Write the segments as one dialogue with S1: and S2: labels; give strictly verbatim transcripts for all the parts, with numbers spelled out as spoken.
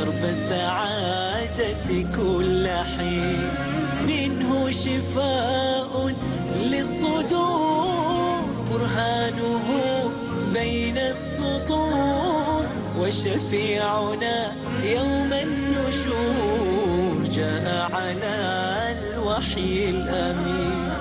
S1: درب السعادة كل حين، منه شفاء للصدور، برهانه بين السطور، وشفيعنا يوم النشور جاء على الوحي الأمين.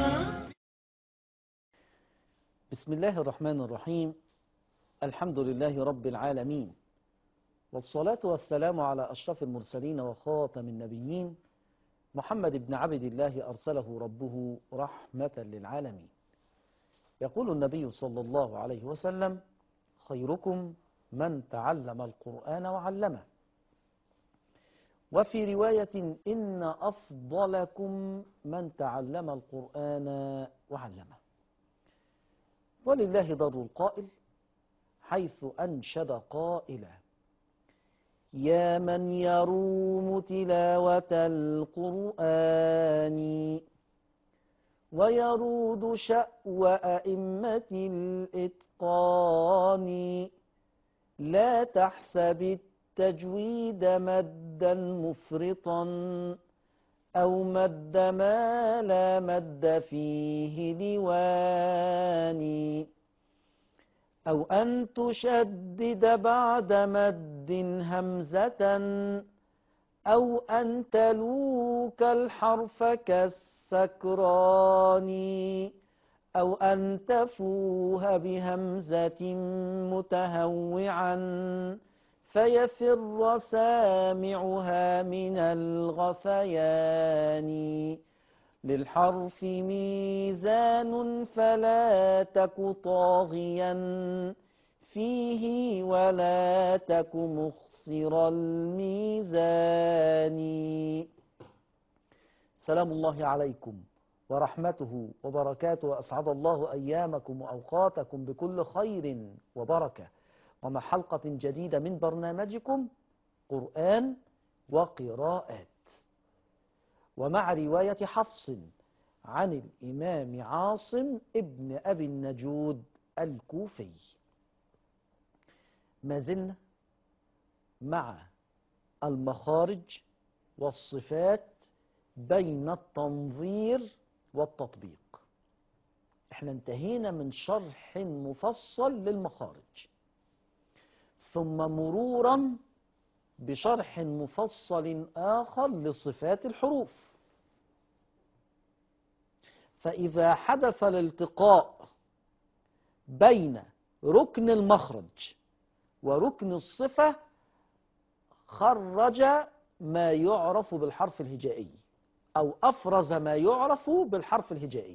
S2: بسم الله الرحمن الرحيم. الحمد لله رب العالمين، والصلاة والسلام على أشرف المرسلين وخاتم النبيين، محمد بن عبد الله أرسله ربه رحمة للعالمين. يقول النبي صلى الله عليه وسلم: خيركم من تعلم القرآن وعلمه. وفي رواية: إن أفضلكم من تعلم القرآن وعلمه. ولله ضر القائل حيث أنشد قائلا: يا من يروم تلاوة القرآن ويرود شأو أئمة الإتقان، لا تحسب التجويد مدا مفرطا أو مد ما لا مد فيه لواني، أو أن تشدد بعد مد همزة، أو أن تلوك الحرف كالسكران، أو أن تفوه بهمزة متهوعا فيفر سامعها من الغثيان. للحرف ميزان فلا تك طاغيا فيه ولا تك مخسر الميزان. سلام الله عليكم ورحمته وبركاته، أسعد الله أيامكم وأوقاتكم بكل خير وبركة، ومع حلقة جديدة من برنامجكم قرآن وقراءات، ومع رواية حفص عن الإمام عاصم ابن أبي النجود الكوفي. ما زلنا مع المخارج والصفات بين التنظير والتطبيق. احنا انتهينا من شرح مفصل للمخارج، ثم مرورا بشرح مفصل آخر لصفات الحروف. فإذا حدث الالتقاء بين ركن المخرج وركن الصفة خرج ما يعرف بالحرف الهجائي، أو أفرز ما يعرف بالحرف الهجائي.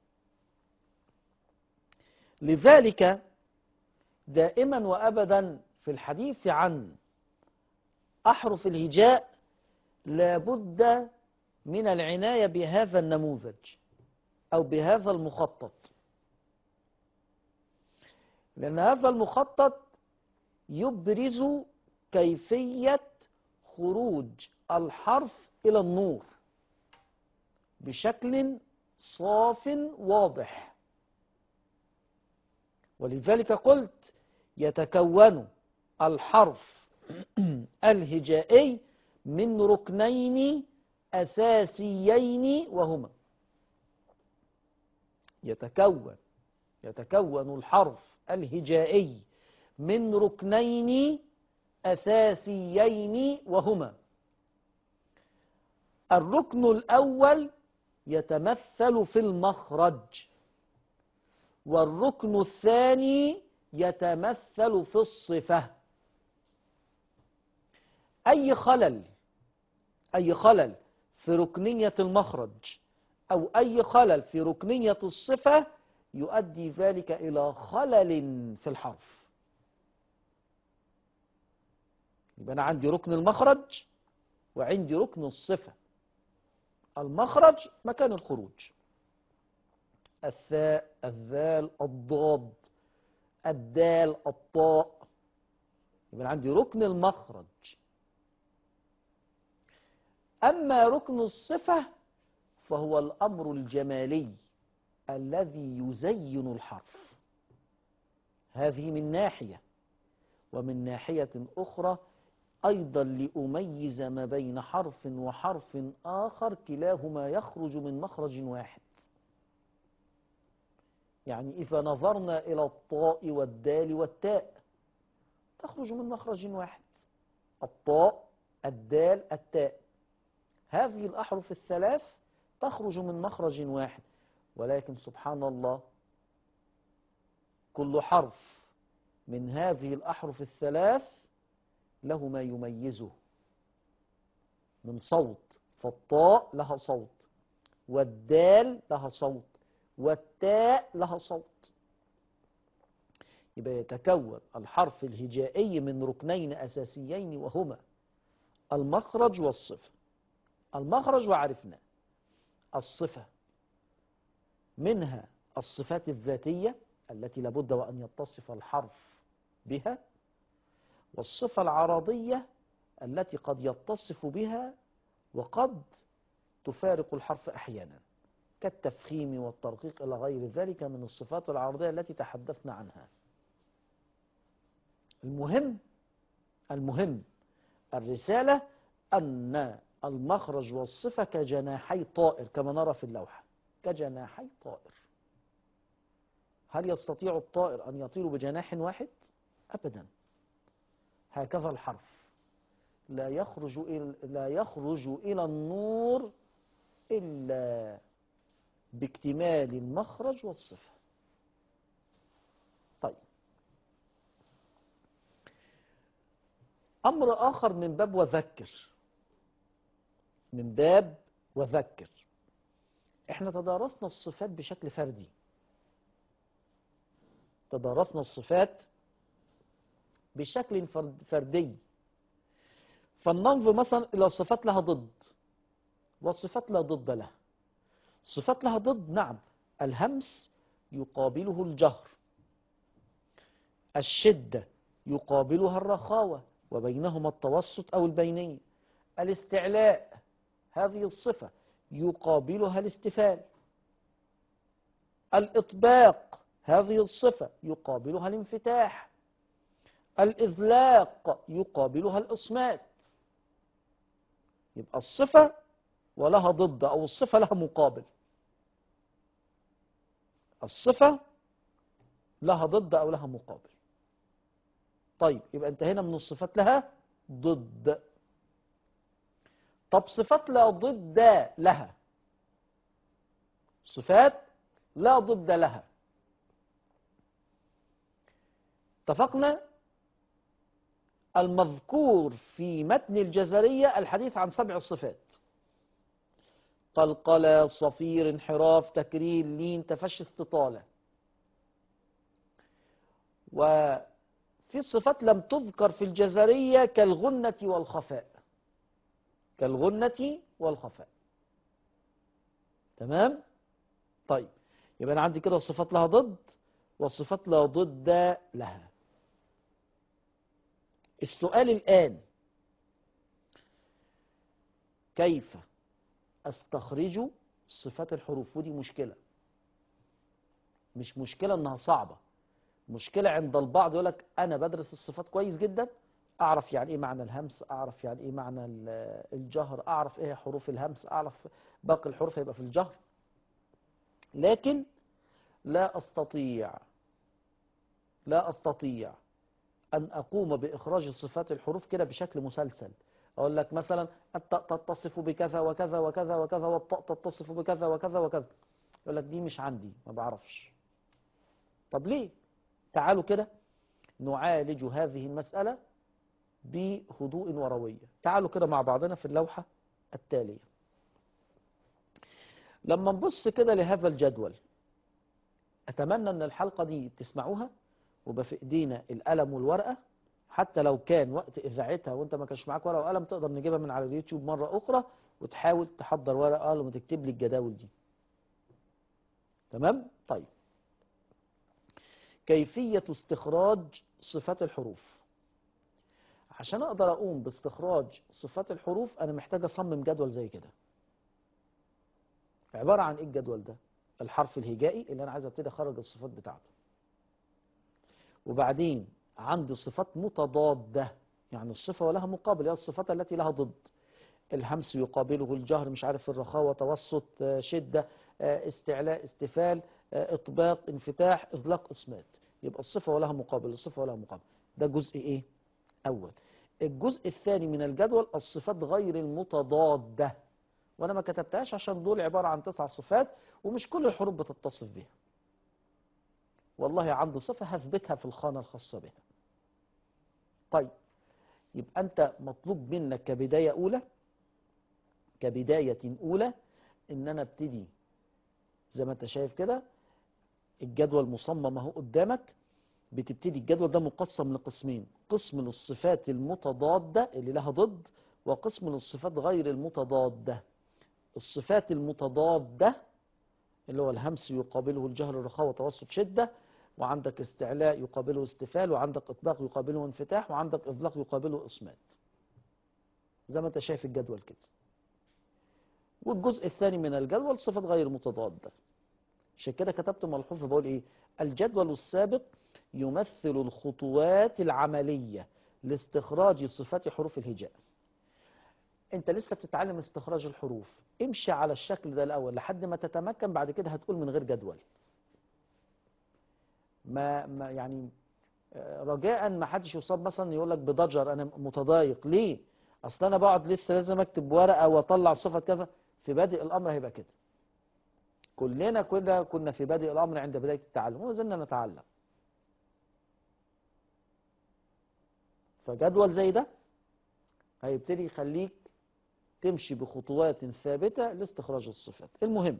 S2: لذلك دائما وأبدا في الحديث عن أحرف الهجاء لابد من العناية بهذا النموذج أو بهذا المخطط، لأن هذا المخطط يبرز كيفية خروج الحرف إلى النور بشكل صاف واضح. ولذلك قلت يتكون الحرف الهجائي من ركنين أساسيين، وهما يتكون يتكون الحرف الهجائي من ركنين أساسيين، وهما: الركن الأول يتمثل في المخرج، والركن الثاني يتمثل في الصفة. أي خلل أي خلل في ركنية المخرج أو أي خلل في ركنية الصفة يؤدي ذلك إلى خلل في الحرف. يبقى أنا عندي ركن المخرج وعندي ركن الصفة. المخرج مكان الخروج، الثاء، الذال، الضاد، الدال، الطاء. يبقى عندي ركن المخرج. أما ركن الصفة فهو الأمر الجمالي الذي يزين الحرف. هذه من ناحية، ومن ناحية أخرى أيضا لأميز ما بين حرف وحرف آخر كلاهما يخرج من مخرج واحد. يعني إذا نظرنا إلى الطاء والدال والتاء تخرج من مخرج واحد، الطاء الدال التاء، هذه الأحرف الثلاث تخرج من مخرج واحد، ولكن سبحان الله كل حرف من هذه الأحرف الثلاث له ما يميزه من صوت، فالطاء لها صوت، والدال لها صوت، والتاء لها صوت. يبقى يتكون الحرف الهجائي من ركنين أساسيين وهما المخرج والصفة. المخرج وعرفنا، الصفة منها الصفات الذاتية التي لابد وأن يتصف الحرف بها، والصفة العرضية التي قد يتصف بها وقد تفارق الحرف أحيانا، كالتفخيم والترقيق إلى غير ذلك من الصفات العرضية التي تحدثنا عنها. المهم المهم الرسالة أن المخرج والصفة كجناحي طائر كما نرى في اللوحة، كجناحي طائر. هل يستطيع الطائر أن يطير بجناح واحد؟ أبدا. هكذا الحرف لا يخرج إلى لا يخرج إلى النور إلا باكتمال المخرج والصفة. طيب، أمر آخر من باب وذكر، من باب وذكر، احنا تدارسنا الصفات بشكل فردي، تدارسنا الصفات بشكل فردي، فلننظر مثلا إلى صفات لها ضد وصفات لا ضد لها. صفات لها ضد، نعم، الهمس يقابله الجهر، الشدة يقابلها الرخاوة وبينهما التوسط أو البينية، الاستعلاء هذه الصفة يقابلها الاستفال، الإطباق هذه الصفة يقابلها الانفتاح، الإذلاق يقابلها الإصمات. يبقى الصفة ولها ضد، أو الصفة لها مقابل، الصفة لها ضد أو لها مقابل. طيب، يبقى انتهينا من الصفات لها ضد. طب صفات لا ضد لها، صفات لا ضد لها، اتفقنا المذكور في متن الجزرية الحديث عن سبع صفات: قلقلة، صفير، انحراف، تكرير، لين، تفشي، استطالة. وفي صفات لم تذكر في الجزرية كالغنة والخفاء، كالغنة والخفاء. تمام؟ طيب، يبقى أنا عندي كده صفات لها ضد وصفات لا ضد لها. السؤال الآن: كيف أستخرج صفات الحروف؟ ودي مشكلة، مش مشكلة إنها صعبة، مشكلة عند البعض يقول لك أنا بدرس الصفات كويس جدا، أعرف يعني إيه معنى الهمس، أعرف يعني إيه معنى الجهر، أعرف إيه حروف الهمس، أعرف باقي الحروف هيبقى في الجهر، لكن لا أستطيع لا أستطيع أن أقوم بإخراج صفات الحروف كده بشكل مسلسل. أقول لك مثلا التاء تتصف بكذا وكذا وكذا وكذا، والطاء تتصف بكذا وكذا وكذا، يقول لك دي مش عندي، ما بعرفش. طب ليه؟ تعالوا كده نعالج هذه المسألة بهدوء وروية. تعالوا كده مع بعضنا في اللوحة التالية. لما نبص كده لهذا الجدول، أتمنى أن الحلقة دي تسمعوها ويبقى في إيدينا القلم والورقة، حتى لو كان وقت إذاعتها وأنت ما كانش معاك ورقة وقلم تقدر نجيبها من على اليوتيوب مرة أخرى وتحاول تحضر ورقة وقلم وتكتب لي الجداول دي. تمام؟ طيب، كيفية استخراج صفات الحروف. عشان أقدر أقوم باستخراج صفات الحروف أنا محتاج أصمم جدول زي كده. عبارة عن إيه الجدول ده؟ الحرف الهجائي اللي أنا عايز أبتدي أخرج الصفات بتاعته، وبعدين عندي صفات متضادة، يعني الصفة ولها مقابل، هي الصفات التي لها ضد. الهمس يقابله الجهر، مش عارف الرخاوة، توسط، آه، شدة، آه، استعلاء، استفال، آه، إطباق، انفتاح، إطلاق، إصمات. يبقى الصفة ولها مقابل، الصفة ولها مقابل. ده جزء إيه؟ أول. الجزء الثاني من الجدول الصفات غير المتضادة، وأنا ما كتبتهاش عشان دول عبارة عن تسع صفات ومش كل الحروف بتتصف بها. والله عندي صفة هثبتها في الخانة الخاصة بها. طيب، يبقى أنت مطلوب منك كبداية أولى، كبداية أولى إن أنا ابتدي زي ما أنت شايف كده. الجدول مصمم أهو قدامك. بتبتدي الجدول ده مقسم لقسمين: قسم للصفات المتضادة اللي لها ضد، وقسم للصفات غير المتضادة. الصفات المتضادة اللي هو الهمس يقابله الجهر، الرخاوة، توسط، شدة، وعندك استعلاء يقابله استفال، وعندك إطلاق يقابله انفتاح، وعندك إطلاق يقابله إصمات، زي ما أنت شايف الجدول كده. والجزء الثاني من الجدول صفات غير متضادة. عشان كده كتبت ملحوظ بقول إيه: الجدول السابق يمثل الخطوات العملية لاستخراج صفات حروف الهجاء. انت لسه بتتعلم استخراج الحروف، امشي على الشكل ده الأول لحد ما تتمكن، بعد كده هتقول من غير جدول. ما, ما يعني رجاء ما حدش يصاب مثلا يقول لك بضجر انا متضايق ليه، اصل انا بقعد لسه لازم اكتب ورقة واطلع صفة كذا. في بادئ الامر هيبقى كده، كلنا كده كنا في بادئ الامر عند بداية التعلم وما زلنا نتعلم. فجدول زي ده هيبتدي يخليك تمشي بخطوات ثابتة لاستخراج الصفات. المهم،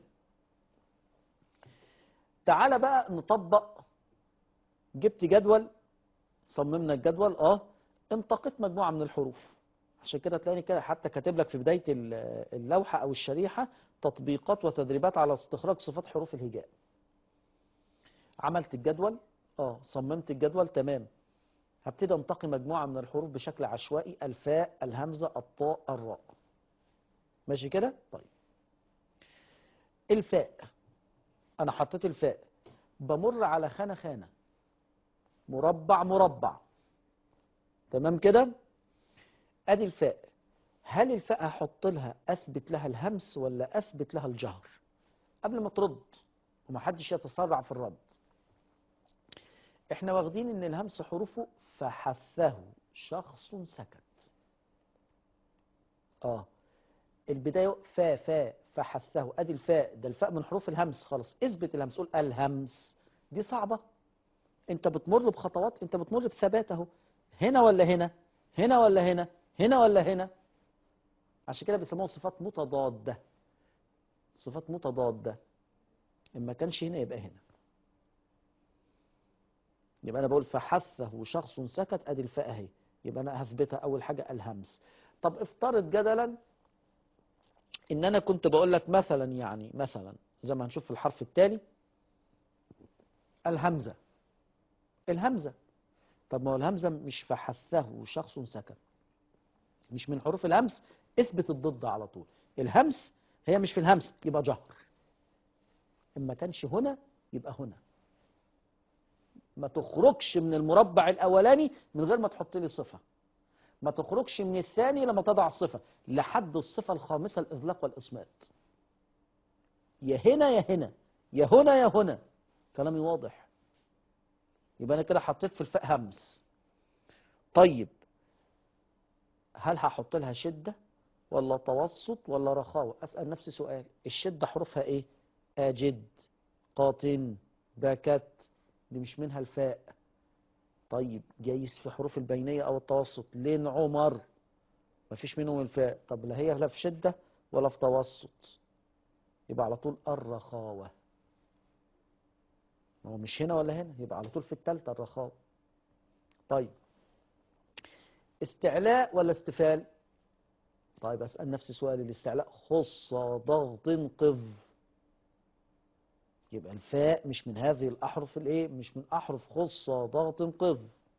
S2: تعال بقى نطبق. جبت جدول، صممنا الجدول، اه انتقيت مجموعة من الحروف. عشان كده تلاقيني كده حتى كاتب لك في بداية اللوحة او الشريحة تطبيقات وتدريبات على استخراج صفات حروف الهجاء. عملت الجدول، اه صممت الجدول، تمام. هبتدي انتقي مجموعة من الحروف بشكل عشوائي: الفاء، الهمزة، الطاء، الراء. ماشي كده؟ طيب، الفاء، انا حطيت الفاء، بمر على خانة خانة، مربع مربع، تمام كده؟ ادي الفاء. هل الفاء هحط لها اثبت لها الهمس ولا اثبت لها الجهر؟ قبل ما ترد ومحدش يتسرع في الرد، احنا واخدين ان الهمس حروفه فحثه شخص سكت. اه البداية فا فا فحثه، ادي الفاء، ده الفاء من حروف الهمس، خلاص اثبت الهمس، قول الهمس. دي صعبة، انت بتمر بخطوات، انت بتمر بثبات اهو. هنا ولا هنا، هنا ولا هنا، هنا ولا هنا. عشان كده بيسموها صفات متضادة. صفات متضادة، إن ما كانش هنا يبقى هنا. يبقى أنا بقول فحثه شخص سكت، أدي الفاء أهي، يبقى أنا هثبتها أول حاجة الهمس. طب افترض جدلا إن أنا كنت بقول لك مثلا، يعني مثلا زي ما هنشوف في الحرف التالي الهمزة. الهمزة، طب ما هو الهمزة مش فحثه شخص سكت، مش من حروف الهمس، اثبت الضد على طول. الهمس هي مش في الهمس يبقى جهر، إن ما كانش هنا يبقى هنا. ما تخرجش من المربع الأولاني من غير ما تحط لي صفة، ما تخرجش من الثاني لما تضع صفة، لحد الصفة الخامسة الإطلاق والإصمات. يا هنا يا هنا، يا هنا يا هنا. كلامي واضح؟ يبقى أنا كده حطيت في الفاء همس. طيب، هل هحط لها شدة ولا توسط ولا رخاوة؟ أسأل نفسي سؤال: الشدة حروفها إيه؟ أجد، قاطن، باكت، دي مش منها الفاء. طيب، جايز في حروف البينية أو التوسط، لين عمر، مفيش منهم الفاء. طب لا هي لا في شدة ولا في توسط، يبقى على طول الرخاوة. ما هو مش هنا ولا هنا، يبقى على طول في التالتة الرخاوة. طيب، استعلاء ولا استفال؟ طيب أسأل نفسي سؤال: الاستعلاء خص ضغط قذ، يبقى الفاء مش من هذه الأحرف الإيه؟ مش من أحرف خص ضغط قذ.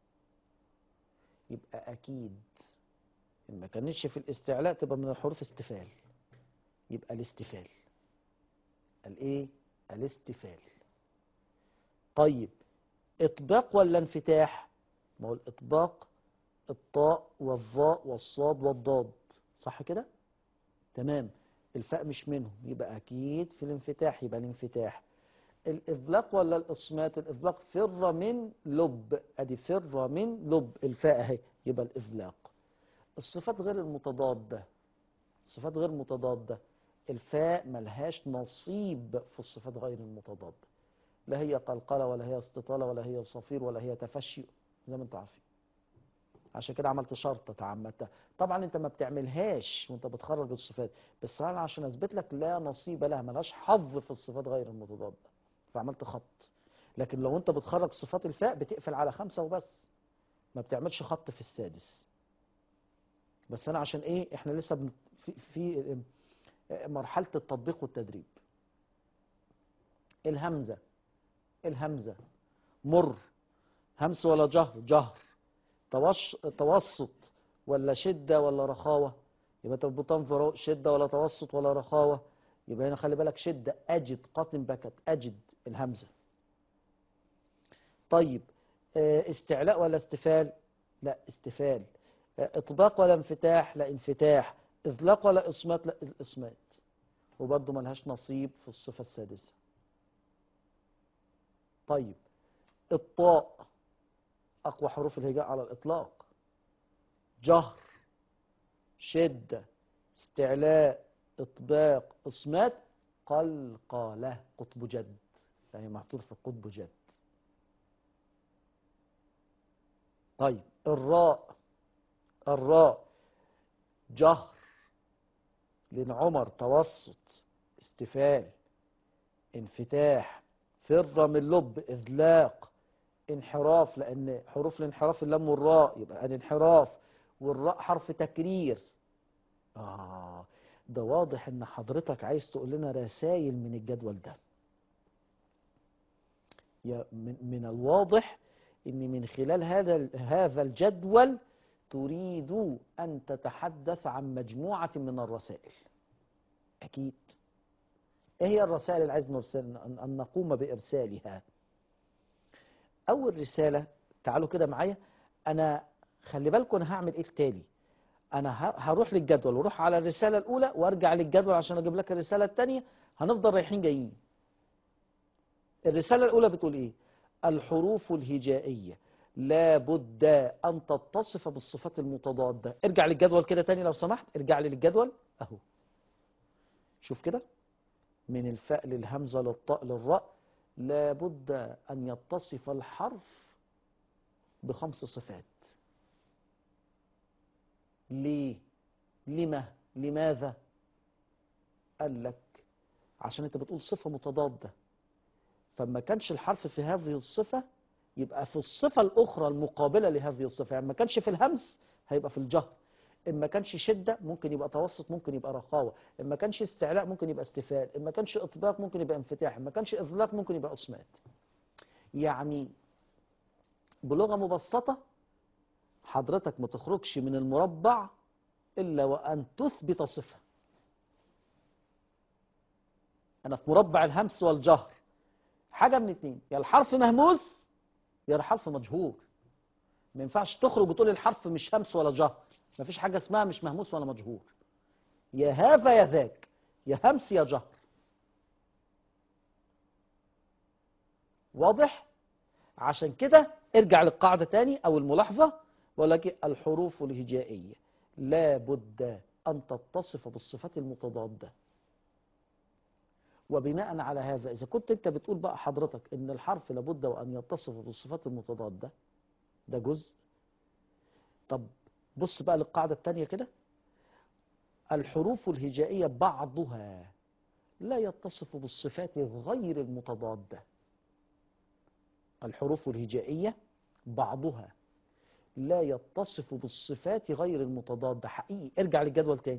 S2: يبقى أكيد إن ما كانتش في الاستعلاء تبقى من الحروف استفال، يبقى الاستفال. الإيه؟ الاستفال. طيب، إطباق ولا انفتاح؟ ما هو الإطباق الطاء والظاء والصاد والضاد، صح كده؟ تمام. الفاء مش منهم، يبقى أكيد في الانفتاح، يبقى الانفتاح. الإذلاق ولا الإصمات؟ الإذلاق فر من لب، أدي فر من لب، الفاء أهي، يبقى الإذلاق. الصفات غير المتضادة، الصفات غير متضادة، الفاء ملهاش نصيب في الصفات غير المتضادة، لا هي قلقلة ولا هي استطالة ولا هي صفير ولا هي تفشي، زي ما انتم عارفين. عشان كده عملت شرطة تعمدتها. طبعا انت ما بتعملهاش وانت بتخرج الصفات، بس انا عشان اثبت لك لا نصيب لها، ملهاش حظ في الصفات غير المتضادة، فعملت خط. لكن لو انت بتخرج صفات الفاء بتقفل على خمسة وبس، ما بتعملش خط في السادس. بس انا عشان ايه، احنا لسه بن- في, في مرحلة التطبيق والتدريب. الهمزة، الهمزة مر، همس ولا جهر؟ جهر. توش... توسط ولا شدة ولا رخاوة؟ يبقى انت بتنظر شدة ولا توسط ولا رخاوة؟ يبقى هنا خلي بالك شدة، أجد قاتم بكت، أجد الهمزة. طيب اه، استعلاء ولا استفال؟ لا استفال. اه، اطباق ولا انفتاح؟ لا انفتاح. اذلاق ولا اصمات؟ لا الاصمات. وبرضه ملهاش نصيب في الصفة السادسة. طيب الطاء أقوى حروف الهجاء على الإطلاق، جهر، شدة، استعلاء، إطباق، إصمات، قلقلة، قطب جد، يعني محطوط في قطب جد. طيب الراء، الراء جهر، لين عمر، توسط، استفال، انفتاح، فر من لب، إذلاق، انحراف، لأن حروف الانحراف اللام والراء، يبقى الانحراف، والراء حرف تكرير. آه ده واضح إن حضرتك عايز تقول لنا رسائل من الجدول ده. يا من من الواضح إن من خلال هذا هذا الجدول تريد أن تتحدث عن مجموعة من الرسائل. أكيد. إيه هي الرسائل اللي عايز نرسل أن نقوم بإرسالها؟ أول رسالة، تعالوا كده معايا، أنا خلي بالكم أنا هعمل إيه التالي. أنا هروح للجدول واروح على الرسالة الأولى وارجع للجدول عشان أجيب لك الرسالة الثانية، هنفضل رايحين جايين. الرسالة الأولى بتقول إيه؟ الحروف الهجائية لا بد أن تتصف بالصفات المتضادة. ارجع للجدول كده تاني لو سمحت، ارجع لي للجدول أهو. شوف كده، من الفاء للهمزة للطاء للراء لا بد أن يتصف الحرف بخمس صفات. ليه؟ لما؟ لماذا؟ قال لك عشان انت بتقول صفة متضادة، فما كانش الحرف في هذه الصفة يبقى في الصفة الأخرى المقابلة لهذه الصفة. يعني ما كانش في الهمس هيبقى في الجهر، إن ما كانش شدة ممكن يبقى توسط، ممكن يبقى رخاوة، إن ما كانش استعلاء ممكن يبقى استفال، إن ما كانش إطباق ممكن يبقى انفتاح، إن ما كانش إذلاق ممكن يبقى إصمات. يعني بلغة مبسطة، حضرتك ما تخرجش من المربع إلا وأن تثبت صفة. أنا في مربع الهمس والجهر، حاجة من اتنين، يا الحرف مهموس يا الحرف مجهور. ما ينفعش تخرج وتقول الحرف مش همس ولا جهر، ما فيش حاجة اسمها مش مهموس ولا مجهور، يا هذا يا ذاك، يا همس يا جهر. واضح؟ عشان كده ارجع للقاعدة تاني أو الملاحظة، بقول لك الحروف الهجائية لا بد أن تتصف بالصفات المتضادة. وبناء على هذا إذا كنت أنت بتقول بقى حضرتك إن الحرف لابد وأن يتصف بالصفات المتضادة، ده جزء. طب بص بقى للقاعدة التانية كده، الحروف الهجائية بعضها لا يتصف بالصفات غير المتضادة. الحروف الهجائية بعضها لا يتصف بالصفات غير المتضادة. حقيقي ارجع للجدول تاني،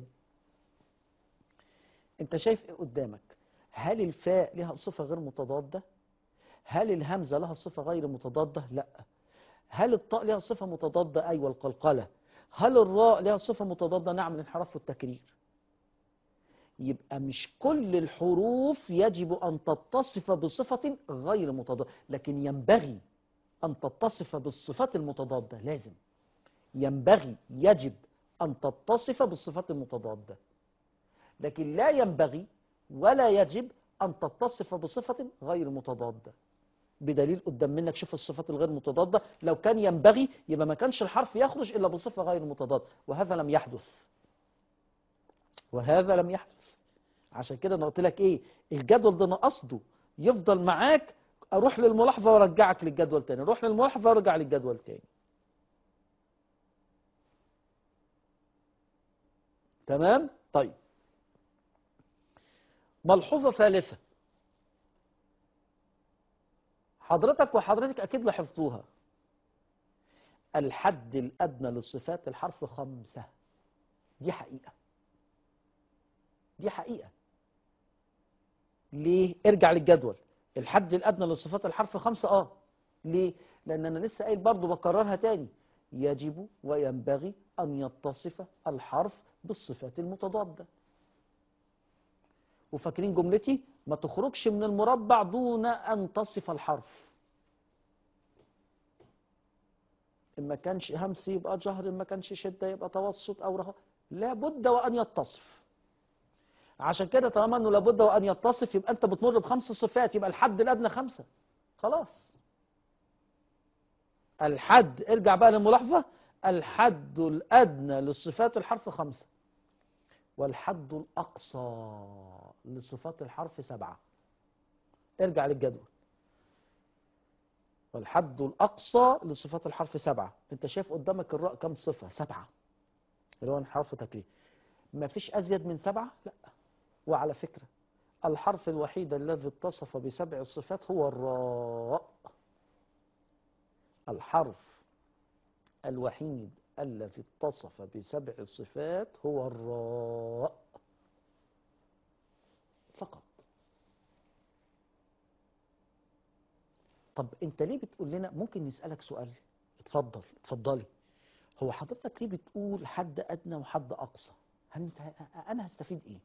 S2: انت شايف ايه قدامك؟ هل الفاء لها صفة غير متضادة؟ هل الهمزة لها صفة غير متضادة؟ لا. هل الطاء لها صفة متضادة؟ أيوة، القلقلة. هل الراء لها صفة متضادة؟ نعم، الانحراف والتكرير. يبقى مش كل الحروف يجب أن تتصف بصفة غير متضادة، لكن ينبغي أن تتصف بالصفات المتضادة، لازم. ينبغي يجب أن تتصف بالصفات المتضادة، لكن لا ينبغي ولا يجب أن تتصف بصفة غير متضادة. بدليل قدام منك شوف الصفات الغير متضادة، لو كان ينبغي يبقى ما كانش الحرف يخرج إلا بصفة غير متضادة، وهذا لم يحدث وهذا لم يحدث. عشان كده انا قلت لك ايه، الجدول ده انا قصده يفضل معاك، اروح للملاحظة وارجعك للجدول تاني، اروح للملاحظة وارجع للجدول تاني. تمام؟ طيب، ملحوظة ثالثة حضرتك وحضرتك أكيد لاحظتوها، الحد الأدنى للصفات الحرف خمسة. دي حقيقة، دي حقيقة. ليه؟ ارجع للجدول. الحد الأدنى للصفات الحرف خمسة. آه ليه؟ لأن أنا لسه قايل برضو بكررها تاني، يجب وينبغي أن يتصف الحرف بالصفات المتضادة. وفاكرين جملتي؟ ما تخرجش من المربع دون أن تصف الحرف. إن ما كانش همس يبقى جهر، إن ما كانش شدة يبقى توسط أو رخاء، لابد وأن يتصف. عشان كده طالما أنه لابد وأن يتصف يبقى أنت بتمر بخمس صفات، يبقى الحد الأدنى خمسة. خلاص، الحد، ارجع بقى للملاحظة، الحد الأدنى للصفات الحرف خمسة، والحد الأقصى لصفات الحرف سبعة. ارجع للجدول. والحد الأقصى لصفات الحرف سبعة. انت شايف قدامك الراء كم صفة؟ سبعة، اللي هو حرف تكرير. ما فيش أزيد من سبعة؟ لا. وعلى فكرة الحرف الوحيد الذي اتصف بسبع صفات هو الراء. الحرف الوحيد الذي اتصف بسبع صفات هو الراء فقط. طب انت ليه بتقول لنا؟ ممكن نسألك سؤال؟ اتفضل اتفضلي. هو حضرتك ليه بتقول حد أدنى وحد أقصى؟ هل انت أنا هستفيد إيه؟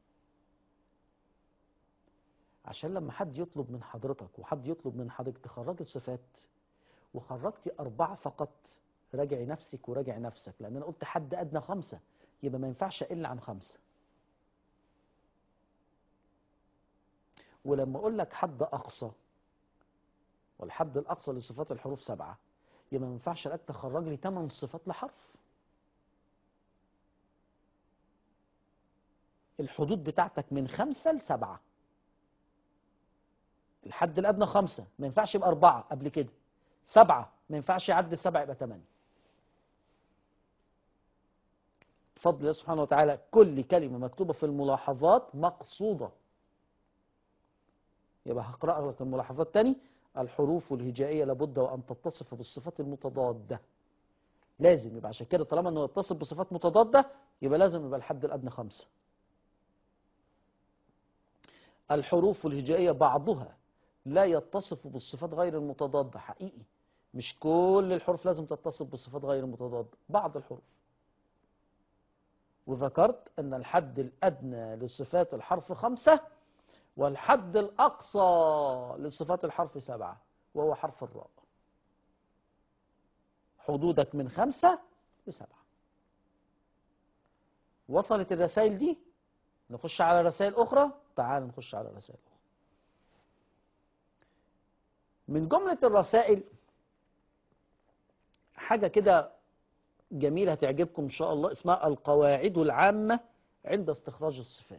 S2: عشان لما حد يطلب من حضرتك وحد يطلب من حضرتك تخرج الصفات وخرجتي أربعة فقط، راجعي نفسك وراجعي نفسك، لأن أنا قلت حد أدنى خمسة، يبقى ما ينفعش إلا عن خمسة. ولما أقول لك حد أقصى، والحد الأقصى لصفات الحروف سبعة، يبقى ما ينفعش لك تخرج لي ثمان صفات لحرف. الحدود بتاعتك من خمسة لسبعة. الحد الأدنى خمسة، ما ينفعش يبقى أربعة قبل كده. سبعة ما ينفعش يعدي سبعة يبقى ثمانية. بفضل الله سبحانه وتعالى كل كلمة مكتوبة في الملاحظات مقصودة. يبقى هقرأ لك الملاحظات تاني. الحروف الهجائية لابد وأن تتصف بالصفات المتضادة. لازم يبقى، عشان كده طالما أنه يتصف بصفات متضادة يبقى لازم يبقى الحد الأدنى خمسة. الحروف الهجائية بعضها لا يتصف بالصفات غير المتضادة. حقيقي مش كل الحروف لازم تتصف بالصفات غير المتضادة، بعض الحروف. وذكرت أن الحد الأدنى لصفات الحرف خمسة، والحد الأقصى لصفات الحرف سبعة، وهو حرف الراء. حدودك من خمسة لسبعة. وصلت الرسائل دي؟ نخش على رسائل أخرى. تعال نخش على رسائل أخرى. من جملة الرسائل حاجة كده جميلة هتعجبكم إن شاء الله، اسمها القواعد العامة عند استخراج الصفات.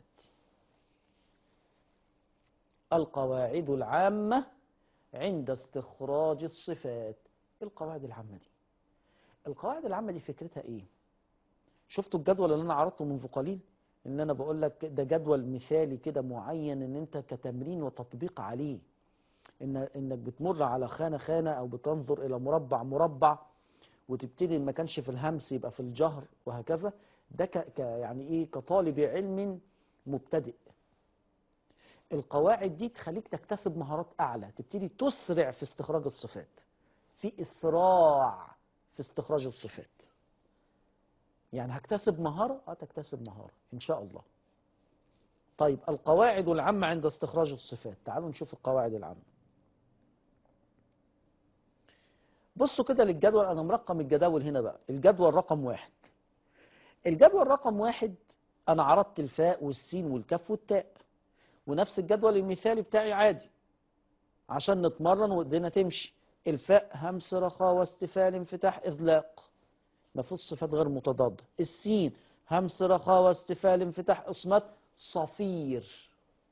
S2: القواعد العامة عند استخراج الصفات. القواعد العامة دي، القواعد العامة دي فكرتها إيه؟ شفتوا الجدول اللي أنا عرضته منذ قليل؟ إن أنا بقول لك ده جدول مثالي كده معين، إن أنت كتمرين وتطبيق عليه، إن إنك بتمر على خانة خانة أو بتنظر إلى مربع مربع، وتبتدي ما كانش في الهمس يبقى في الجهر وهكذا. ده ك ك يعني إيه، كطالب علم مبتدئ. القواعد دي تخليك تكتسب مهارات أعلى، تبتدي تسرع في استخراج الصفات، في إسراع في استخراج الصفات. يعني هكتسب مهارة؟ اه تكتسب مهارة إن شاء الله. طيب، القواعد العامة عند استخراج الصفات. تعالوا نشوف القواعد العامة. بصوا كده للجدول، أنا مرقم الجداول هنا بقى. الجدول رقم واحد، الجدول رقم واحد أنا عرضت الفاء والسين والكاف والتاء، ونفس الجدول المثالي بتاعي عادي عشان نتمرن والدنيا تمشي. الفاء همس رخاوة استفال انفتاح إذلاق، ما فيش صفات غير متضادة. السين همس رخاوة استفال انفتاح إصمات صفير.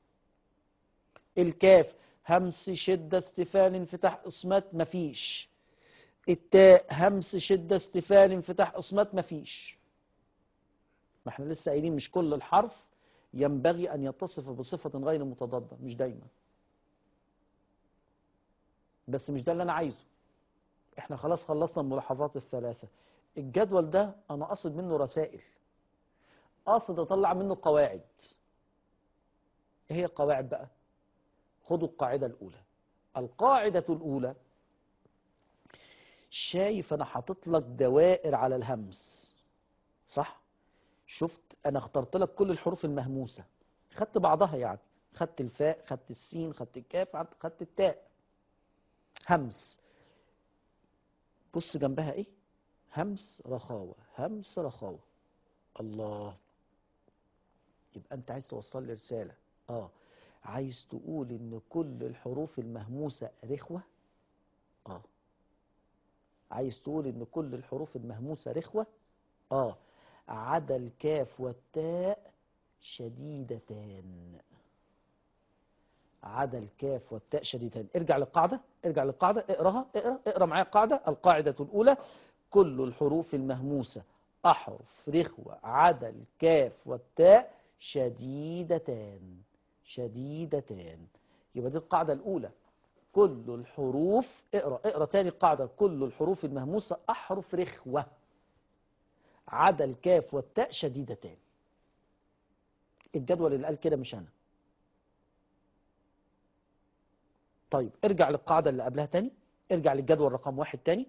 S2: الكاف همس شدة استفال انفتاح إصمات مفيش. التاء همس شدة استفال انفتاح إصمات مفيش. ما احنا لسه قايلين مش كل الحرف ينبغي أن يتصف بصفة غير متضادة، مش دايما، بس مش ده اللي أنا عايزه. احنا خلاص خلصنا الملاحظات الثلاثة. الجدول ده أنا قصد منه رسائل، قصد أطلع منه قواعد. إيه هي القواعد بقى؟ خدوا القاعدة الأولى. القاعدة الأولى، شايف أنا حاطط لك دوائر على الهمس، صح؟ شفت أنا اخترت لك كل الحروف المهموسة، خدت بعضها يعني، خدت الفاء، خدت السين، خدت الكاف، خدت التاء. همس، بص جنبها إيه؟ همس رخاوة، همس رخاوة. الله، يبقى أنت عايز توصل لي رسالة. آه عايز تقول إن كل الحروف المهموسة رخوة؟ آه عايز تقول إن كل الحروف المهموسة رخوة؟ آه عدا الكاف والتاء شديدتان. عدا الكاف والتاء شديدتان. ارجع للقاعدة، ارجع للقاعدة، اقراها، اقرا اقرا معايا القاعدة. القاعدة الأولى، كل الحروف المهموسة أحرف رخوة عدا الكاف والتاء شديدتان. شديدتان، يبقى دي القاعدة الأولى. كل الحروف، اقرا اقرا تاني القاعدة، كل الحروف المهموسة أحرف رخوة عدا الكاف والتاء شديدتان. الجدول اللي قال كده مش أنا. طيب ارجع للقاعدة اللي قبلها تاني، ارجع للجدول رقم واحد تاني.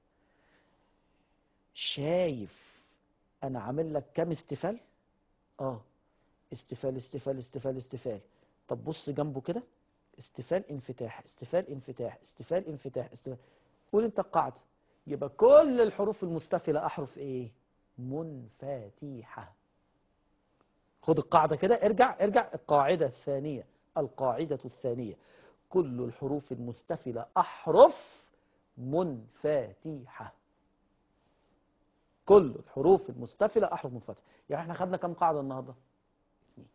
S2: شايف أنا عامل لك كام استفال؟ آه استفال استفال استفال استفال. طب بص جنبه كده، استفال انفتاح استفال انفتاح استفال انفتاح استفال. قول انت القاعدة. يبقى كل الحروف المستفلة أحرف إيه؟ منفتحة. خد القاعدة كده، ارجع ارجع القاعدة الثانية. القاعدة الثانية، كل الحروف المستفلة أحرف منفتحة. كل الحروف المستفلة أحرف منفتحة. يعني احنا خدنا كم قاعدة النهاردة؟ اثنين.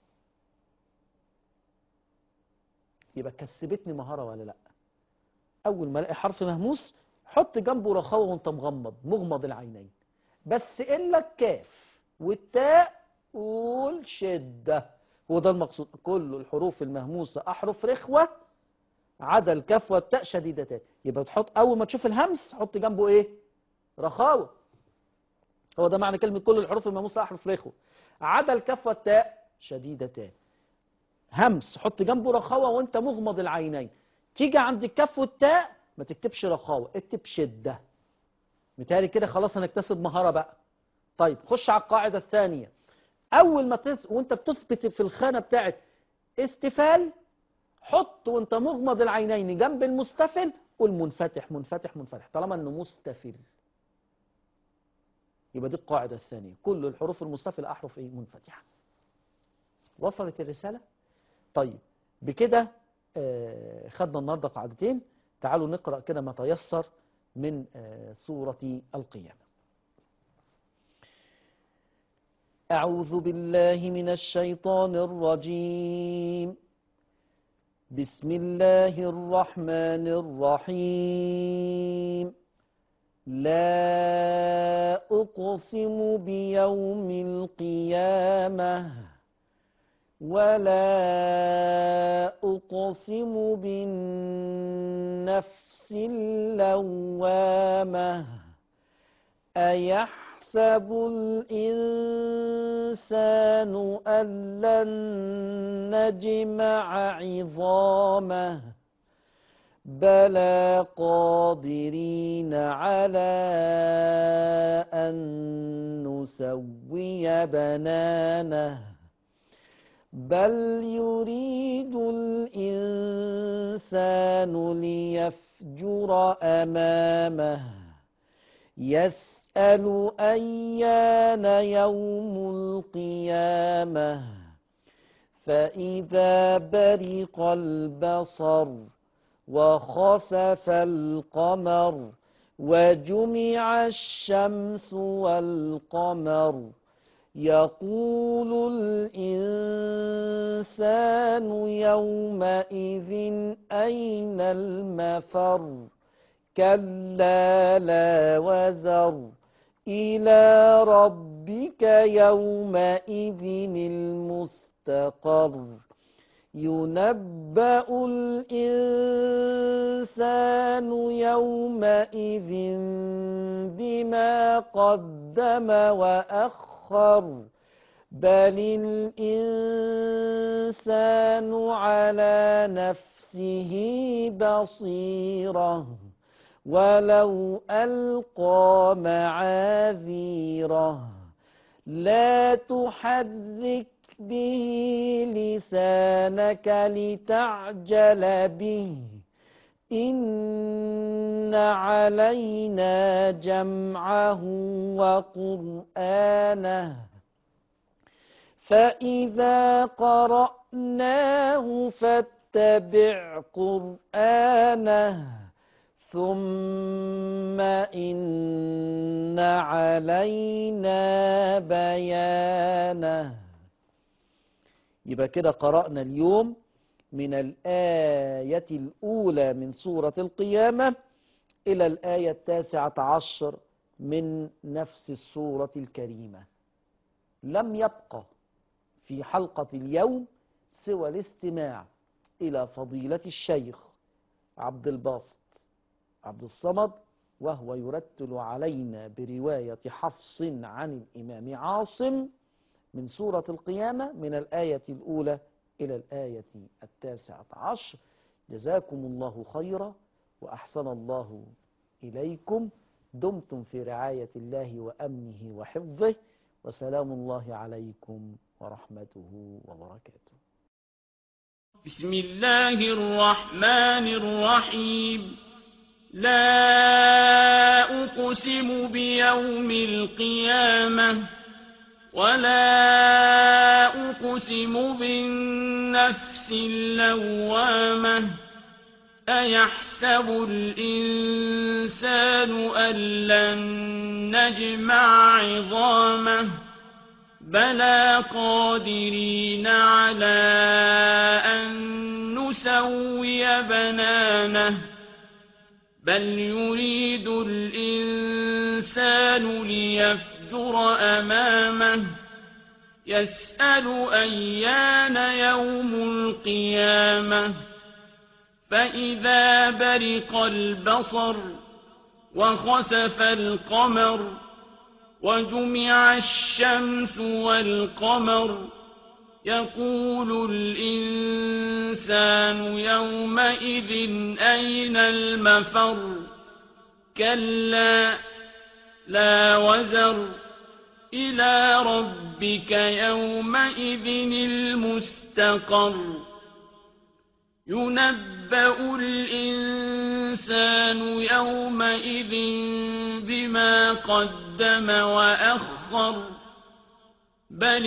S2: يبقى كسبتني مهارة ولا لا؟ أول ما الاقي حرف مهموس حط جنبه رخاوة وانت مغمض، مغمض العينين، بس إلا الكاف والتاء قول شدة. هو ده المقصود. كل الحروف المهموسة أحرف رخوة عدا الكاف والتاء شديدتان. يبقى تحط أول ما تشوف الهمس حط جنبه إيه؟ رخاوة. هو ده معنى كلمة كل الحروف المهموسة أحرف رخوة عدا الكاف والتاء شديدتان. همس حط جنبه رخاوة وانت مغمض العينين. تيجي عند الكاف والتاء ما تكتبش رخاوة، اكتب شدة. متهيألي كده خلاص هنكتسب مهارة بقى. طيب خش على القاعدة الثانية. أول ما تس... وانت بتثبت في الخانة بتاعت استفال حط وانت مغمض العينين جنب المستفل قول منفتح منفتح منفتح طالما انه مستفل. يبقى دي القاعدة الثانية، كل الحروف المستفلة أحرف ايه؟ منفتحة. وصلت الرسالة؟ طيب بكده آه خدنا النهارده قاعدتين. تعالوا نقرأ كده ما تيسر من آه سورة القيامة. أعوذ بالله من الشيطان الرجيم. بسم الله الرحمن الرحيم. لا أقسم بيوم القيامة ولا أقسم بالنفس اللوامة. أيحسب الإنسان أن لن نجمع عظامه بلى قادرين على أن نسوي بنانه بل يريد الإنسان ليفعل يفجر أمامه يسأل أيان يوم القيامة فإذا برق البصر وخسف القمر وجمع الشمس والقمر يقول الإنسان يومئذ أين المفر كلا لا وزر إلى ربك يومئذ المستقر ينبأ الإنسان يومئذ بما قدم وأخر بل الإنسان على نفسه بصيرة ولو ألقى معاذيره لا تحرك به لسانك لتعجل به إن علينا جمعه وقرآنه فإذا قرأناه فاتبع قرآنه ثم إن علينا بيانه. يبقى كده قرأنا اليوم من الآية الأولى من سورة القيامة إلى الآية التاسعة عشر من نفس السورة الكريمة. لم يبقى في حلقة اليوم سوى الاستماع إلى فضيلة الشيخ عبد الباسط عبد الصمد وهو يرتل علينا برواية حفص عن الإمام عاصم من سورة القيامة من الآية الأولى إلى الآية التاسعة عشر. جزاكم الله خيرا وأحسن الله إليكم. دمتم في رعاية الله وأمنه وحفظه وسلام الله عليكم ورحمته وبركاته.
S3: بسم الله الرحمن الرحيم. لا أقسم بيوم القيامة ولا أقسم بالنفس اللوامة أيحسب الإنسان أن لن نجمع عظامه بلى قادرين على أن نسوي بنانه بل يريد الإنسان ليفجر أمامه يسأل أيان يوم القيامة فإذا برق البصر وخسف القمر وجمع الشمس والقمر يقول الإنسان يومئذ أين المفر كلا لا وزر إلى ربك يومئذ المستقر ينبأ الإنسان يومئذ بما قدم وأخر بل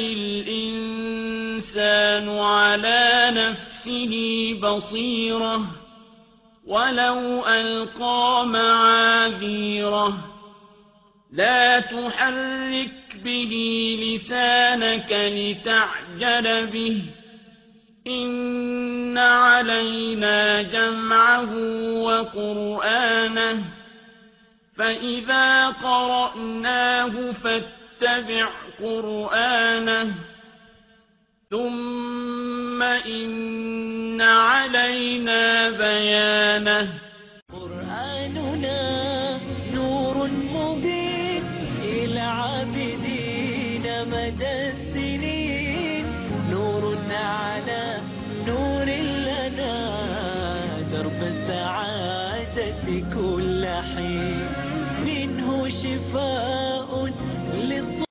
S3: الإنسان على نفسه بصيرة ولو ألقى معاذيره لا تحرك به لسانك لتعجل به إن علينا جمعه وقرآنه فإذا قرأناه فاتبع قرآنه ثم إن علينا بيانه